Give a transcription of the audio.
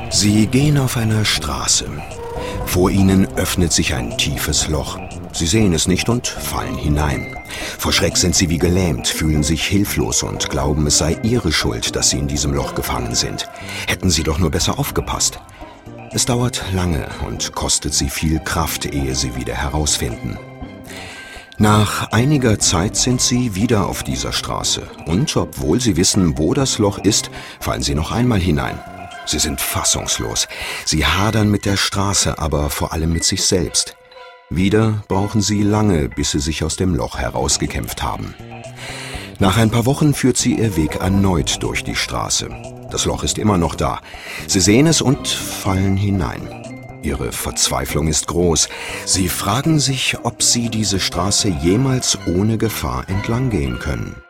Sie gehen auf einer Straße. Vor ihnen öffnet sich ein tiefes Loch. Sie sehen es nicht und fallen hinein. Vor Schreck sind sie wie gelähmt, fühlen sich hilflos und glauben, es sei ihre Schuld, dass sie in diesem Loch gefangen sind. Hätten sie doch nur besser aufgepasst. Es dauert lange und kostet sie viel Kraft, ehe sie wieder herausfinden. Nach einiger Zeit sind sie wieder auf dieser Straße und obwohl sie wissen, wo das Loch ist, fallen sie noch einmal hinein. Sie sind fassungslos. Sie hadern mit der Straße, aber vor allem mit sich selbst. Wieder brauchen sie lange, bis sie sich aus dem Loch herausgekämpft haben. Nach ein paar Wochen führt sie ihr Weg erneut durch die Straße. Das Loch ist immer noch da. Sie sehen es und fallen hinein. Ihre Verzweiflung ist groß. Sie fragen sich, ob sie diese Straße jemals ohne Gefahr entlang gehen können.